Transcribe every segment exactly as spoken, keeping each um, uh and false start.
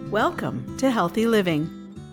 Welcome to Healthy Living.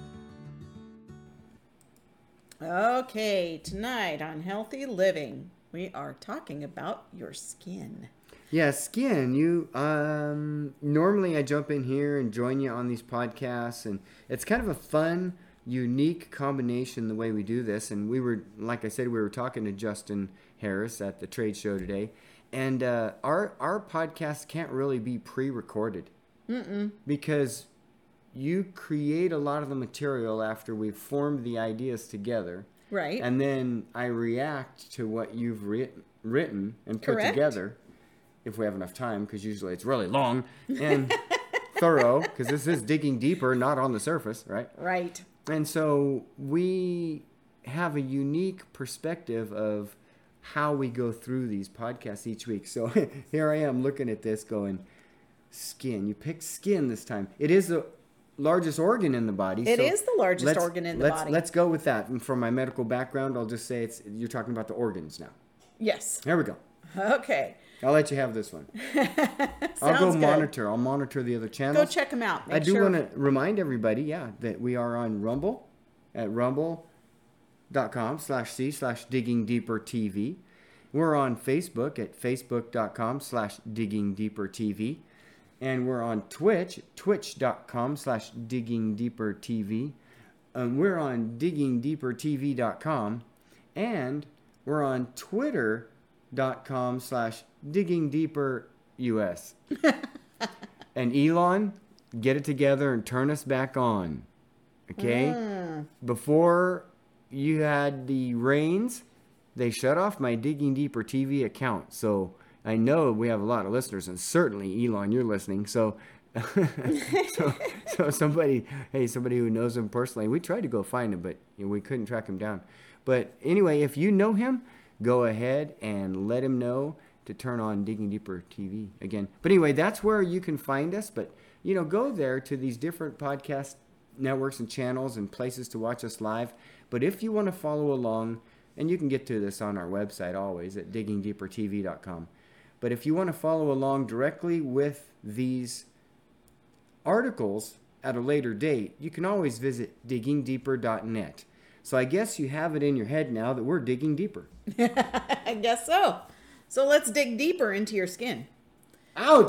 Okay, tonight on Healthy Living, we are talking about your skin. Yeah, skin. You um normally I jump in here and join you on these podcasts, and it's kind of a fun, unique combination the way we do this. And we were, like I said, we were talking to Justin Harris at the trade show today, and uh, our our podcast can't really be pre-recorded Mm-mm. because you create a lot of the material after we've formed the ideas together. Right. And then I react to what you've written, written and put Correct. together, if we have enough time, because usually it's really long and thorough, because this is digging deeper, not on the surface, right? Right. And so we have a unique perspective of how we go through these podcasts each week. So here I am looking at this going, skin. You picked skin this time. It is the largest organ in the body. It so is the largest let's- organ in the let's, body. Let's go with that. And from my medical background, I'll just say it's you're talking about the organs now. Yes. There we go. Okay. I'll let you have this one. Sounds I'll go good. monitor. I'll monitor the other channels. Go check them out. Make I do sure- want to remind everybody, yeah, that we are on Rumble at rumble.com slash C slash digging deeper TV. We're on Facebook at facebook.com slash digging deeper TV. And we're on Twitch, twitch.com slash digging deeper TV. Um, we're on digging deeper T V dot com. And we're on twitter.com slash digging deeper U S. And Elon, get it together and turn us back on. Okay? Mm. Before you had the rains, they shut off my Digging Deeper T V account. So I know we have a lot of listeners, and certainly Elon, you're listening. So, so, so somebody, hey, somebody who knows him personally, we tried to go find him, but you know, we couldn't track him down. But anyway, if you know him, go ahead and let him know to turn on Digging Deeper T V again. But anyway, that's where you can find us. But, you know, go there to these different podcast networks and channels and places to watch us live. But if you want to follow along, and you can get to this on our website always at digging deeper T V dot com. But if you want to follow along directly with these articles at a later date, you can always visit digging deeper dot net. So I guess you have it in your head now that we're digging deeper. I guess so. So let's dig deeper into your skin. Ouch!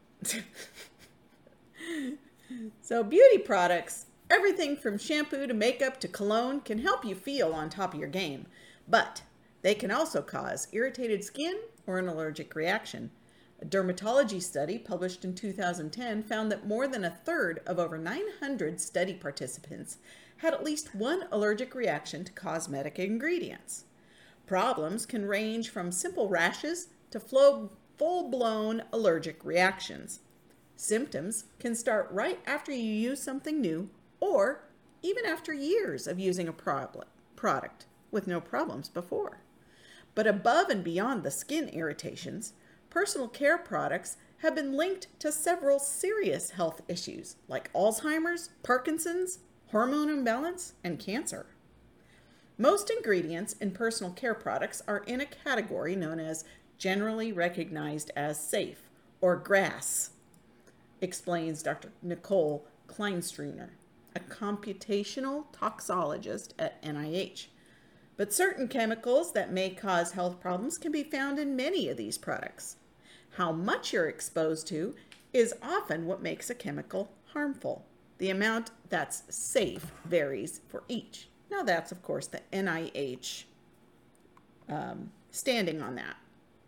So beauty products, everything from shampoo to makeup to cologne, can help you feel on top of your game. But they can also cause irritated skin or an allergic reaction. A dermatology study published in two thousand ten found that more than a third of over nine hundred study participants had at least one allergic reaction to cosmetic ingredients. Problems can range from simple rashes to flo- full-blown allergic reactions. Symptoms can start right after you use something new or even after years of using a prob- product with no problems before. But above and beyond the skin irritations, personal care products have been linked to several serious health issues like Alzheimer's, Parkinson's, hormone imbalance, and cancer. Most ingredients in personal care products are in a category known as generally recognized as safe, or GRAS, explains Doctor Nicole Kleinstruner, a computational toxologist at N I H. But certain chemicals that may cause health problems can be found in many of these products. How much you're exposed to is often what makes a chemical harmful. The amount that's safe varies for each. Now that's, of course, the N I H um, standing on that.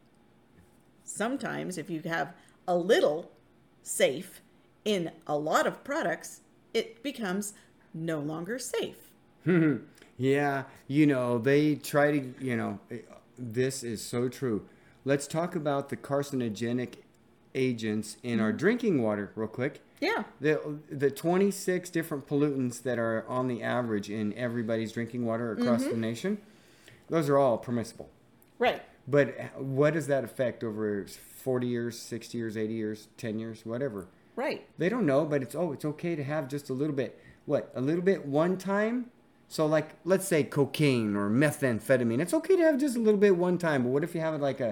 Sometimes if you have a little safe in a lot of products, it becomes no longer safe. Yeah, you know, they try to, you know, this is so true. Let's talk about the carcinogenic agents in mm-hmm. our drinking water real quick. Yeah. The the twenty-six different pollutants that are on the average in everybody's drinking water across mm-hmm. the nation, those are all permissible. Right. But what does that affect over forty years, sixty years, eighty years, ten years, whatever? Right. They don't know, but it's, oh, it's okay to have just a little bit. What, a little bit one time? So like, let's say cocaine or methamphetamine. It's okay to have just a little bit one time, but what if you have it like a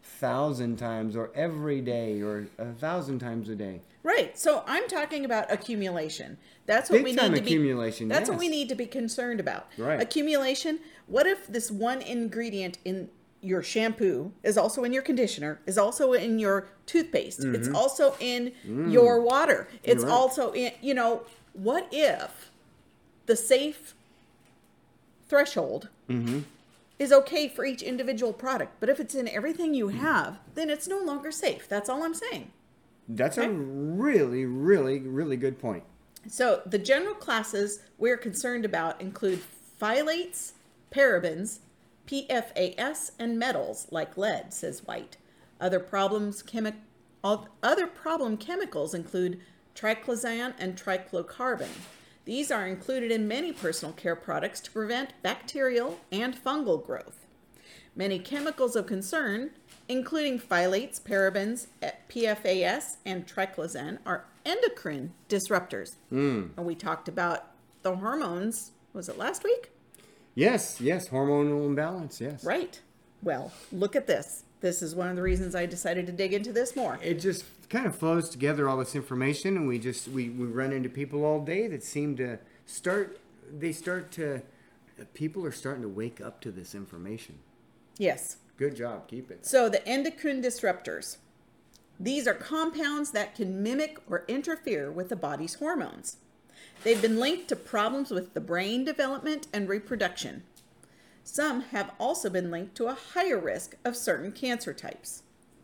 thousand times or every day or a thousand times a day. Right. So I'm talking about accumulation. That's what Big we time need to accumulation, be. That's what yes. we need to be concerned about. Right. Accumulation. What if this one ingredient in your shampoo is also in your conditioner, is also in your toothpaste, Mm-hmm. it's also in your water, it's right. also in, you know, what if the safe threshold Mm-hmm. is okay for each individual product, but if it's in everything you have, then it's no longer safe. That's all I'm saying. That's a really, really, really good point. So the general classes we're concerned about include phthalates, parabens, P F A S, and metals like lead, says White. Other problems chemi- other problem chemicals include triclosan and triclocarbon. These are included in many personal care products to prevent bacterial and fungal growth. Many chemicals of concern, including phthalates, parabens, P F A S, and triclosan, are endocrine disruptors. Mm. And we talked about the hormones, was it last week? Yes, yes, hormonal imbalance, yes. Right. Well, look at this. This is one of the reasons I decided to dig into this more. It just kind of flows together, all this information, and we just we, we run into people all day that seem to start they start to people are starting to wake up to this information. Yes. Good job, keep it. So the endocrine disruptors. These are compounds that can mimic or interfere with the body's hormones. They've been linked to problems with the brain development and reproduction. Some have also been linked to a higher risk of certain cancer types.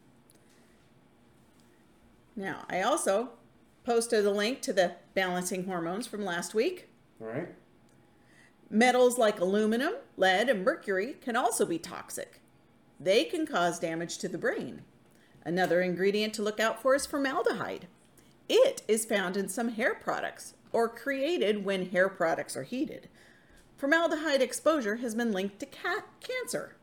Now, I also posted a link to the balancing hormones from last week. All right. Metals like aluminum, lead, and mercury can also be toxic. They can cause damage to the brain. Another ingredient to look out for is formaldehyde. It is found in some hair products or created when hair products are heated. Formaldehyde exposure has been linked to cat cancer.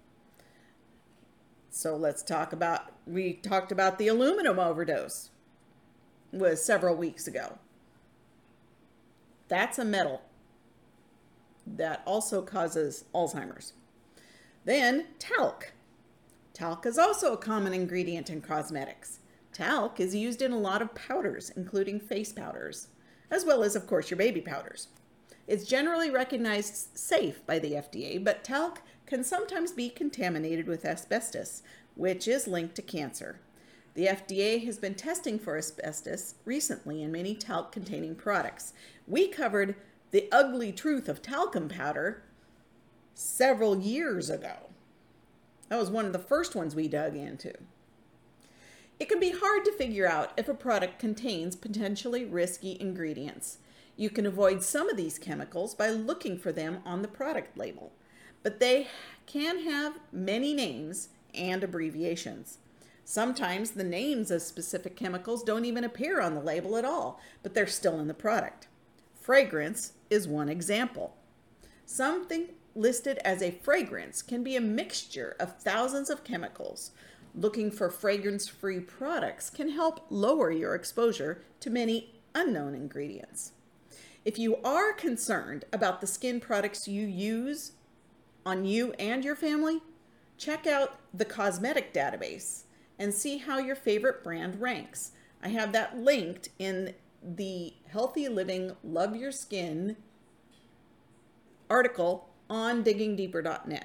So let's talk about, we talked about the aluminum overdose was several weeks ago. That's a metal that also causes Alzheimer's. Then talc. Talc is also a common ingredient in cosmetics. Talc is used in a lot of powders, including face powders, as well as, of course, your baby powders. It's generally recognized safe by the F D A, but talc can sometimes be contaminated with asbestos, which is linked to cancer. The F D A has been testing for asbestos recently in many talc-containing products. We covered the ugly truth of talcum powder several years ago. That was one of the first ones we dug into. It can be hard to figure out if a product contains potentially risky ingredients. You can avoid some of these chemicals by looking for them on the product label, but they can have many names and abbreviations. Sometimes the names of specific chemicals don't even appear on the label at all, but they're still in the product. Fragrance is one example. Something listed as a fragrance can be a mixture of thousands of chemicals. Looking for fragrance-free products can help lower your exposure to many unknown ingredients. If you are concerned about the skin products you use on you and your family, check out the cosmetic database and see how your favorite brand ranks. I have that linked in the Healthy Living Love Your Skin article on digging deeper dot net.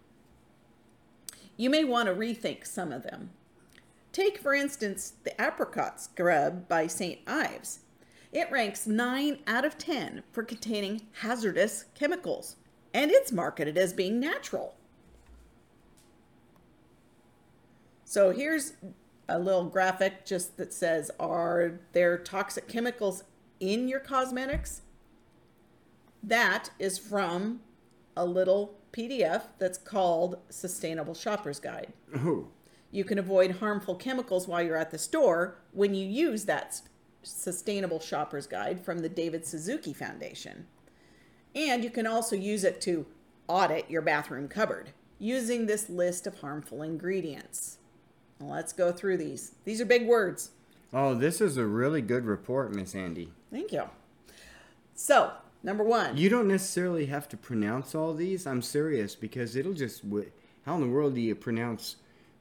You may want to rethink some of them. Take, for instance, the apricot scrub by Saint Ives. It ranks nine out of ten for containing hazardous chemicals, and it's marketed as being natural. So here's a little graphic just that says, are there toxic chemicals in your cosmetics? That is from a little P D F that's called Sustainable Shopper's Guide. Oh. You can avoid harmful chemicals while you're at the store when you use that Sustainable Shopper's Guide from the David Suzuki Foundation. And you can also use it to audit your bathroom cupboard using this list of harmful ingredients. Let's go through these. These are big words. Oh, this is a really good report, Miss Andy. Thank you. So, number one. You don't necessarily have to pronounce all these. I'm serious, because it'll just... How in the world do you pronounce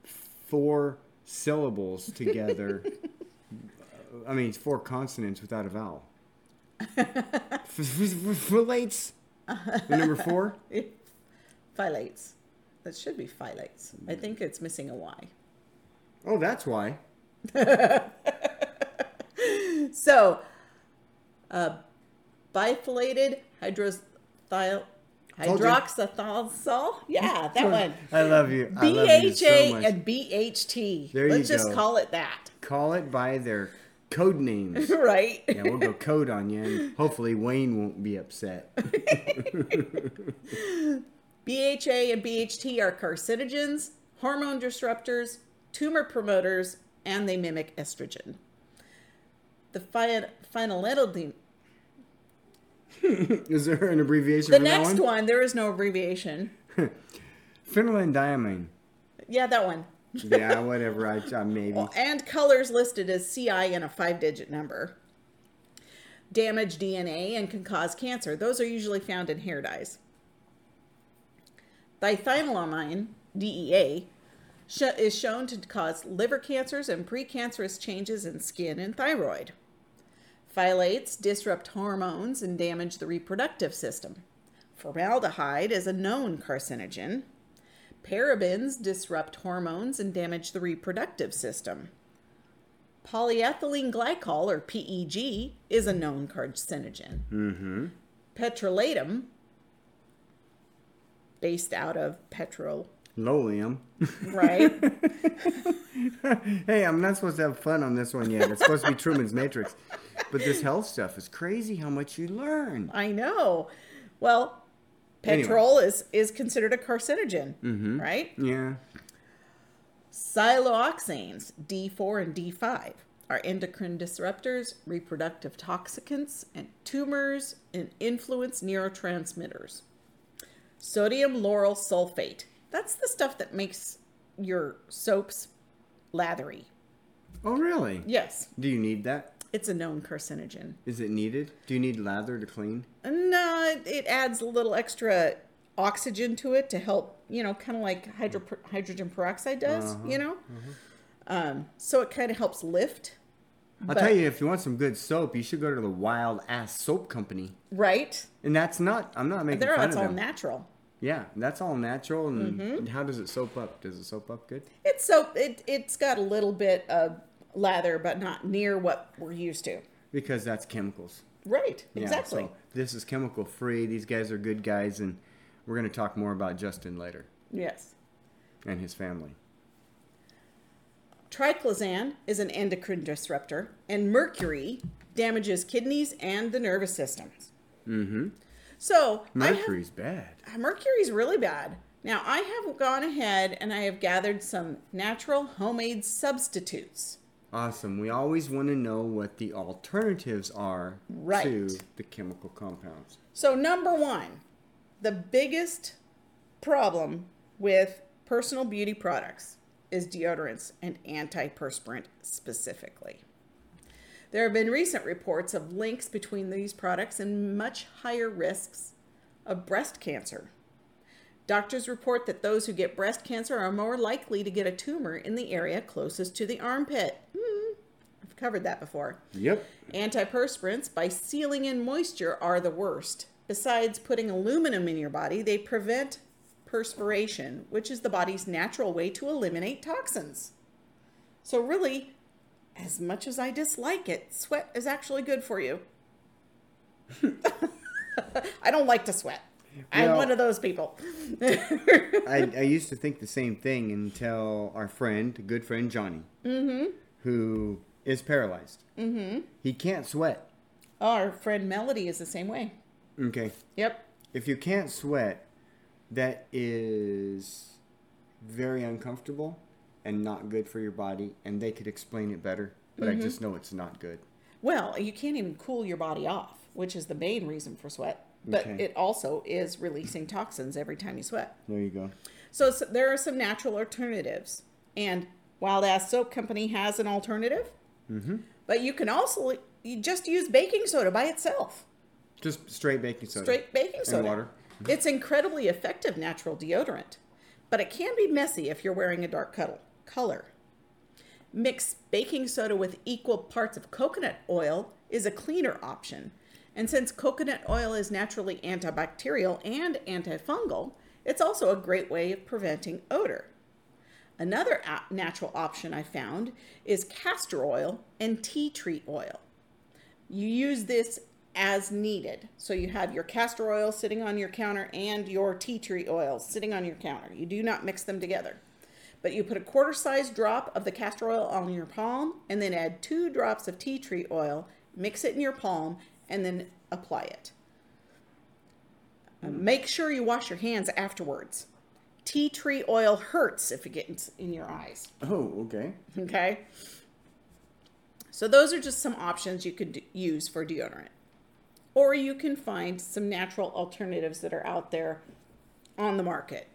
four syllables together. I mean, it's four consonants without a vowel. Relates. The number four? Phthalates. That should be phthalates. I think it's missing a Y. Oh, that's why. So, uh, biphylated hydroxyl hydroxythiols. Yeah, that one. I love you. I B love you H A so much. and B H T. There Let's you just go. call it that. Call it by their code names. Right? Yeah, we'll go code on you, and hopefully Wayne won't be upset. B H A and B H T are carcinogens, hormone disruptors, tumor promoters, and they mimic estrogen. The phy- phenylethylamine. Is there an abbreviation The for next that one? one, there is no abbreviation. Phenylendiamine. Yeah, that one. Yeah, whatever. I, I maybe. Well, and colors listed as C I and a five-digit number. Damage D N A and can cause cancer. Those are usually found in hair dyes. Diethylamine, D E A, sh- is shown to cause liver cancers and precancerous changes in skin and thyroid. Phthalates disrupt hormones and damage the reproductive system. Formaldehyde is a known carcinogen. Parabens disrupt hormones and damage the reproductive system. Polyethylene glycol, or P E G, is a known carcinogen. Mm-hmm. Petrolatum, based out of petrol, Lolium. right? Hey, I'm not supposed to have fun on this one yet. It's supposed to be Truman's Matrix. But this health stuff is crazy how much you learn. I know. Well, Anyway. petrol is, is considered a carcinogen, Mm-hmm. right? Yeah. Siloxanes, D four and D five, are endocrine disruptors, reproductive toxicants, and tumors, and influence neurotransmitters. Sodium lauryl sulfate. That's the stuff that makes your soaps lathery. Oh, really? Yes, Do you need that? it's a known carcinogen. Is it needed? Do you need lather to clean? No, it, it adds a little extra oxygen to it to help, you know, kind of like hydro, hydrogen peroxide does, Uh-huh, you know? Um, so it kind of helps lift. I'll But- tell you, if you want some good soap, you should go to the Wild Ass Soap Company. Right? And that's not, I'm not making There, fun it's of all them. natural. Yeah, that's all natural. And Mm-hmm. how does it soap up? Does it soap up good? It's soap. It, it's got a little bit of lather, but not near what we're used to. Because that's chemicals. Right. Yeah, Exactly. so this is chemical free. These guys are good guys, and we're going to talk more about Justin later Yes. and his family. Triclosan is an endocrine disruptor, and mercury damages kidneys and the nervous systems. Mm-hmm. So Mercury's bad. I have, mercury's really bad. Now, I have gone ahead and I have gathered some natural homemade substitutes. Awesome. We always want to know what the alternatives are Right. to the chemical compounds. So, number one, the biggest problem with personal beauty products is deodorants and antiperspirant specifically. There have been recent reports of links between these products and much higher risks of breast cancer. Doctors report that those who get breast cancer are more likely to get a tumor in the area closest to the armpit. Hmm, I've covered that before. Yep. Antiperspirants, by sealing in moisture, are the worst. Besides putting aluminum in your body, they prevent perspiration, which is the body's natural way to eliminate toxins. So really, as much as I dislike it, sweat is actually good for you. I don't like to sweat. I'm Well- one of those people. I, I used to think the same thing until our friend, a good friend Johnny, Mm-hmm. who is paralyzed. Mm-hmm. He can't sweat. Our friend Melody is the same way. Okay. Yep. If you can't sweat, that is very uncomfortable and not good for your body, and they could explain it better, but Mm-hmm. I just know it's not good. Well, you can't even cool your body off, which is the main reason for sweat. But Okay. it also is releasing toxins every time you sweat. There you go. So, so there are some natural alternatives. And Wild Ass Soap Company has an alternative. Mm-hmm. But you can also you just use baking soda by itself. Just straight baking soda. Straight baking soda. And water. It's incredibly effective natural deodorant. But it can be messy if you're wearing a dark color. color. Mix baking soda with equal parts of coconut oil is a cleaner option. And since coconut oil is naturally antibacterial and antifungal, it's also a great way of preventing odor. Another natural option I found is castor oil and tea tree oil. You use this as needed. So you have your castor oil sitting on your counter and your tea tree oil sitting on your counter. You do not mix them together. But you put a quarter size drop of the castor oil on your palm and then add two drops of tea tree oil, mix it in your palm, and then apply it. Uh, make sure you wash your hands afterwards. Tea tree oil hurts if it gets in your eyes. Oh, okay. Okay. So those are just some options you could use for deodorant. Or you can find some natural alternatives that are out there on the market.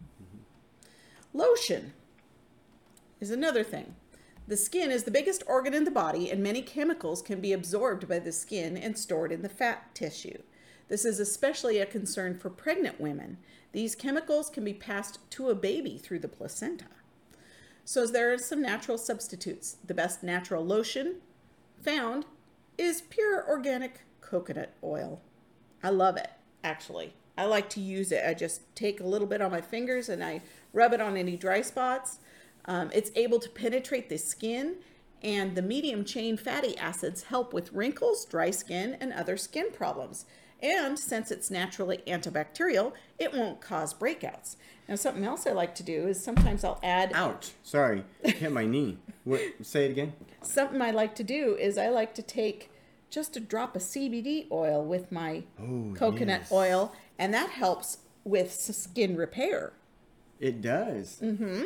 Lotion is another thing. The skin is the biggest organ in the body, and many chemicals can be absorbed by the skin and stored in the fat tissue. This is especially a concern for pregnant women. These chemicals can be passed to a baby through the placenta. So there are some natural substitutes. The best natural lotion found is pure organic coconut oil. I love it, actually. I like to use it. I just take a little bit on my fingers and I rub it on any dry spots. Um, it's able to penetrate the skin, and the medium chain fatty acids help with wrinkles, dry skin, and other skin problems. And since it's naturally antibacterial, it won't cause breakouts. Now, something else I like to do is sometimes I'll add... Ouch. Sorry. Hit my knee. What? Say it again. Something I like to do is I like to take just a drop of C B D oil with my oh, coconut yes. oil, and that helps with skin repair. It does. Mm-hmm.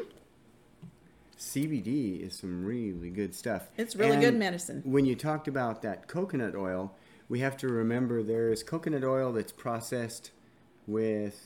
C B D is some really good stuff. It's really and good medicine. When you talked about that coconut oil, we have to remember there is coconut oil that's processed with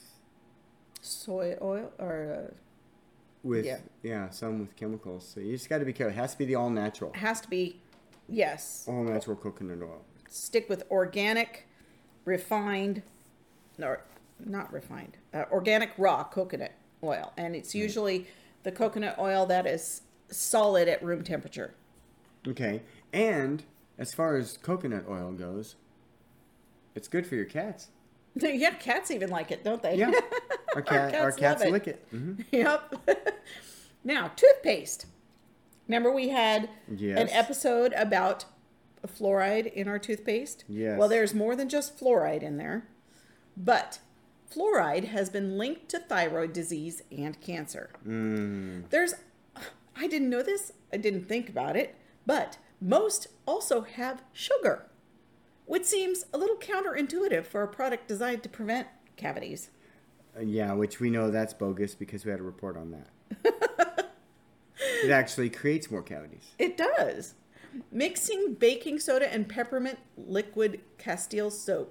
soy oil or uh, with yeah. yeah, some with chemicals. So you just got to be careful. It has to be the all natural. It has to be, yes. All natural coconut oil. Stick with organic, refined, or not refined, uh, organic raw coconut oil, and it's usually the coconut oil that is solid at room temperature. Okay, and as far as coconut oil goes, it's good for your cats. Yeah, cats even like it, don't they? Yeah, our, cat, our cats, our cats it. lick it. Mm-hmm. Yep. Now, toothpaste. Remember we had yes. an episode about fluoride in our toothpaste? Yes. Well, there's more than just fluoride in there, but fluoride has been linked to thyroid disease and cancer. Mm. There's, I didn't know this, I didn't think about it, but most also have sugar, which seems a little counterintuitive for a product designed to prevent cavities. Uh, yeah, which we know that's bogus because we had a report on that. It actually creates more cavities. It does. Mixing baking soda and peppermint liquid Castile soap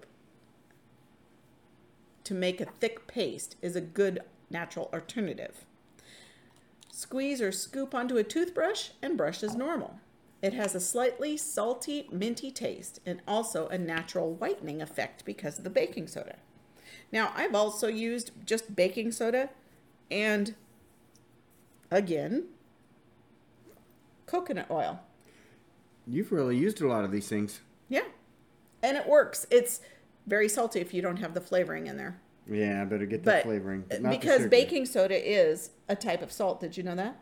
to make a thick paste is a good natural alternative. Squeeze or scoop onto a toothbrush and brush as normal. It has a slightly salty, minty taste and also a natural whitening effect because of the baking soda. Now, I've also used just baking soda and, again, coconut oil. You've really used a lot of these things. Yeah, and it works. It's very salty if you don't have the flavoring in there. Yeah, I better get but the flavoring. But not because the baking soda is a type of salt. Did you know that?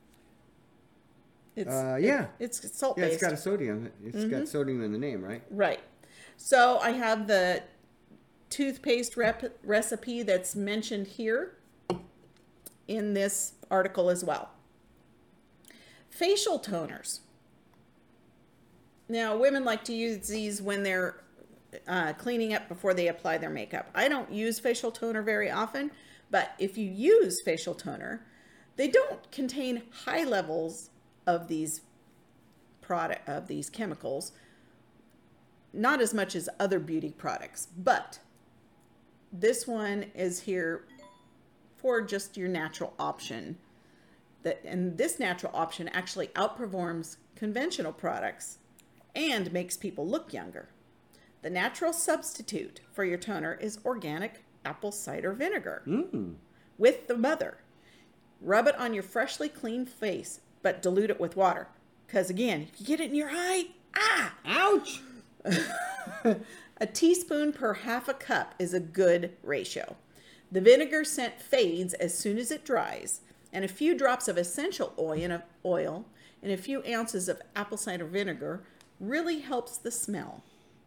It's, uh, yeah. It, it's salt yeah, based. it's got a sodium. It's mm-hmm. got sodium in the name, right? Right. So I have the toothpaste rep- recipe that's mentioned here in this article as well. Facial toners. Now, women like to use these when they're uh, cleaning up before they apply their makeup. I don't use facial toner very often, but if you use facial toner, they don't contain high levels of these product of these chemicals, not as much as other beauty products, but this one is here for just your natural option. That and this natural option actually outperforms conventional products and makes people look younger. The natural substitute for your toner is organic apple cider vinegar mm. with the mother. Rub it on your freshly cleaned face, but dilute it with water. Because again, if you get it in your eye, ah! Ouch! A teaspoon per half a cup is a good ratio. The vinegar scent fades as soon as it dries, and a few drops of essential oil and, oil and a few ounces of apple cider vinegar really helps the smell.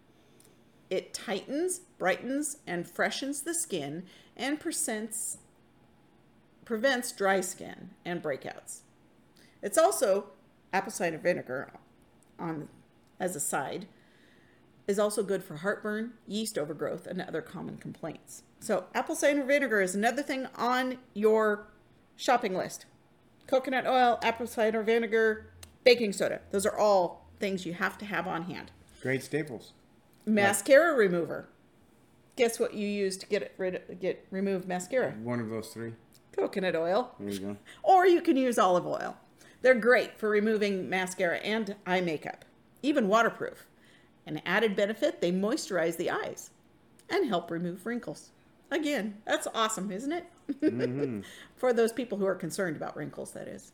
It tightens, brightens, and freshens the skin and presents, prevents dry skin and breakouts. It's also, apple cider vinegar, on as a side, is also good for heartburn, yeast overgrowth, and other common complaints. So apple cider vinegar is another thing on your shopping list. Coconut oil, apple cider vinegar, baking soda. Those are all things you have to have on hand. Great staples. Mascara right. remover. Guess what you use to get it rid of, get remove mascara? One of those three. Coconut oil. There you go. Or you can use olive oil. They're great for removing mascara and eye makeup. Even waterproof. An added benefit, they moisturize the eyes and help remove wrinkles. Again, that's awesome, isn't it? Mm-hmm. For those people who are concerned about wrinkles, that is.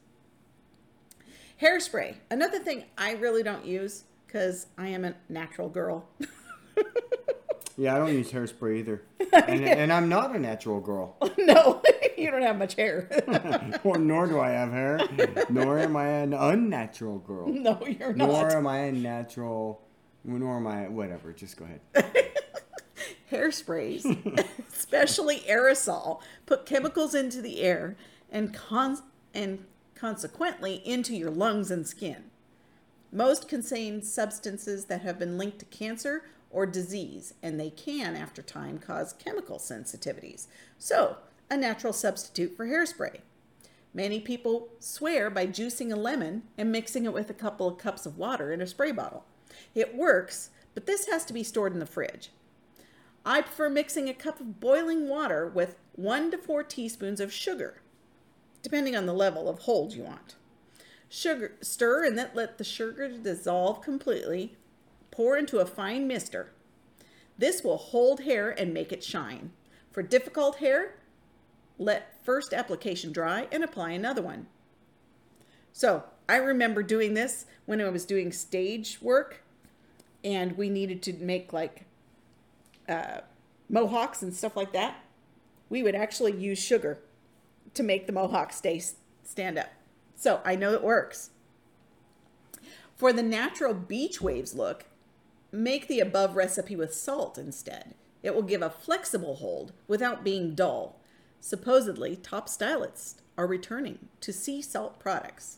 Hairspray. Another thing I really don't use because I am a natural girl. Yeah, I don't use hairspray either. And, and I'm not a natural girl. No, you don't have much hair. Or nor do I have hair. Nor am I an unnatural girl. No, you're not. Nor am I a natural... Nor am I... Whatever, just go ahead. Hairsprays, especially aerosol, put chemicals into the air and, con- and consequently into your lungs and skin. Most contain substances that have been linked to cancer or disease, and they can, after time, cause chemical sensitivities. So, a natural substitute for hairspray. Many people swear by juicing a lemon and mixing it with a couple of cups of water in a spray bottle. It works, but this has to be stored in the fridge. I prefer mixing a cup of boiling water with one to four teaspoons of sugar, depending on the level of hold you want. Sugar, stir and then let the sugar dissolve completely. Pour into a fine mister. This will hold hair and make it shine. For difficult hair, let first application dry and apply another one. So I remember doing this when I was doing stage work and we needed to make like uh, mohawks and stuff like that. We would actually use sugar to make the mohawk stay stand up. So I know it works. For the natural beach waves look, make the above recipe with salt instead. It will give a flexible hold without being dull. Supposedly, top stylists are returning to sea salt products.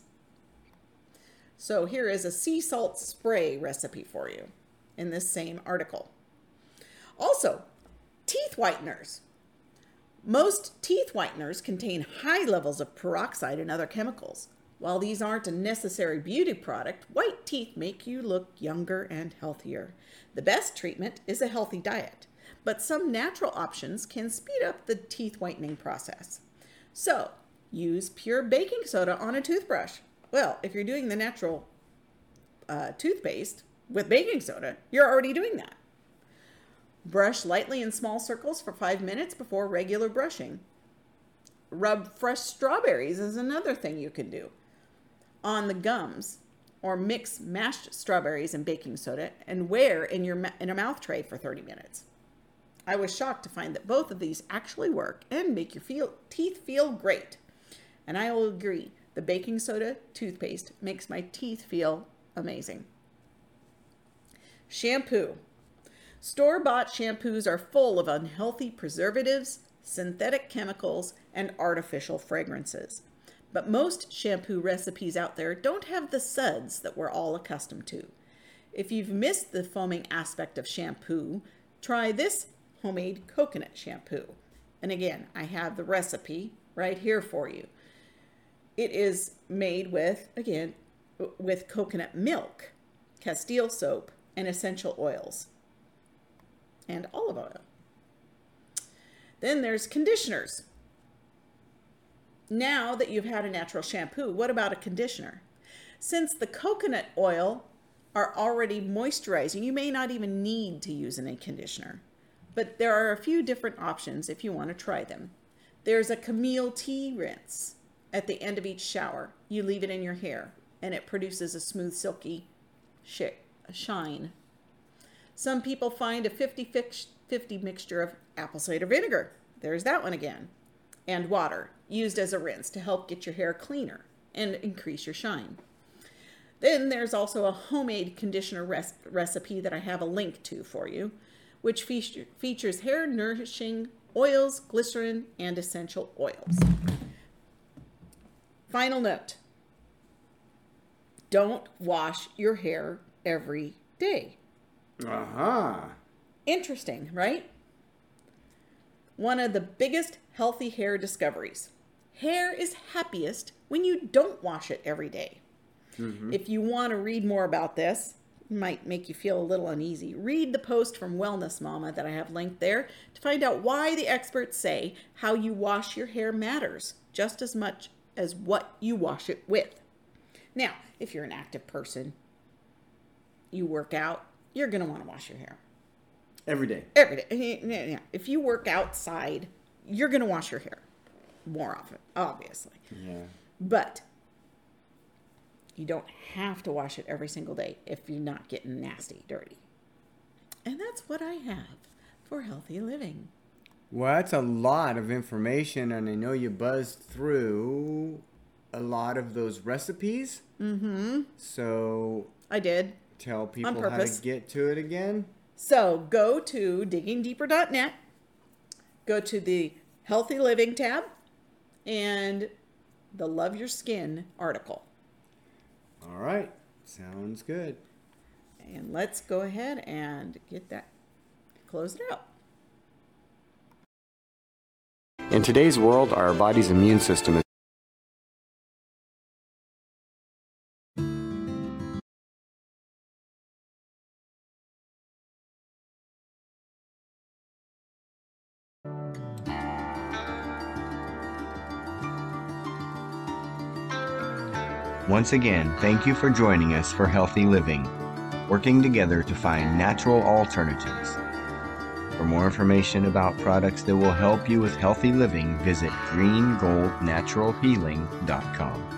So here is a sea salt spray recipe for you in this same article. Also, teeth whiteners. Most teeth whiteners contain high levels of peroxide and other chemicals. While these aren't a necessary beauty product, white teeth make you look younger and healthier. The best treatment is a healthy diet, but some natural options can speed up the teeth whitening process. So, use pure baking soda on a toothbrush. Well, if you're doing the natural uh, toothpaste with baking soda, you're already doing that. Brush lightly in small circles for five minutes before regular brushing. Rub fresh strawberries is another thing you can do on the gums, or mix mashed strawberries and baking soda and wear in your in a mouth tray for thirty minutes. I was shocked to find that both of these actually work and make your feel, teeth feel great. And I will agree, the baking soda toothpaste makes my teeth feel amazing. Shampoo. Store-bought shampoos are full of unhealthy preservatives, synthetic chemicals, and artificial fragrances. But most shampoo recipes out there don't have the suds that we're all accustomed to. If you've missed the foaming aspect of shampoo, try this homemade coconut shampoo. And again, I have the recipe right here for you. It is made with, again, with coconut milk, Castile soap, and essential oils, and olive oil. Then there's conditioners. Now that you've had a natural shampoo, what about a conditioner? Since the coconut oil are already moisturizing, you may not even need to use any conditioner. But there are a few different options if you want to try them. There's a Camille tea rinse. at the end of each shower. You leave it in your hair, and it produces a smooth, silky sh- shine. Some people find a fifty fifty mixture of apple cider vinegar, there's that one again, and water used as a rinse to help get your hair cleaner and increase your shine. Then there's also a homemade conditioner res- recipe that I have a link to for you, which fe- features hair nourishing oils, glycerin, and essential oils. Final note: don't wash your hair every day. Uh-huh. Interesting, right? One of the biggest healthy hair discoveries. Hair is happiest when you don't wash it every day. Mm-hmm. If you want to read more about this, it might make you feel a little uneasy. Read the post from Wellness Mama that I have linked there to find out why the experts say how you wash your hair matters just as much as what you wash it with. Now, if you're an active person, you work out, you're going to want to wash your hair. Every day. Every day. Yeah. If you work outside, you're going to wash your hair more often, obviously. Yeah. But you don't have to wash it every single day if you're not getting nasty, dirty. And that's what I have for healthy living. Well, that's a lot of information, and I know you buzzed through a lot of those recipes. Mm-hmm. So I did. Tell people how to get to it again. So go to digging deeper dot net, go to the Healthy Living tab, and the Love Your Skin article. All right. Sounds good. And let's go ahead and get that closed out. In today's world, our body's immune system is Once again, thank you for joining us for Healthy Living, working together to find natural alternatives. For more information about products that will help you with healthy living, visit green gold natural healing dot com.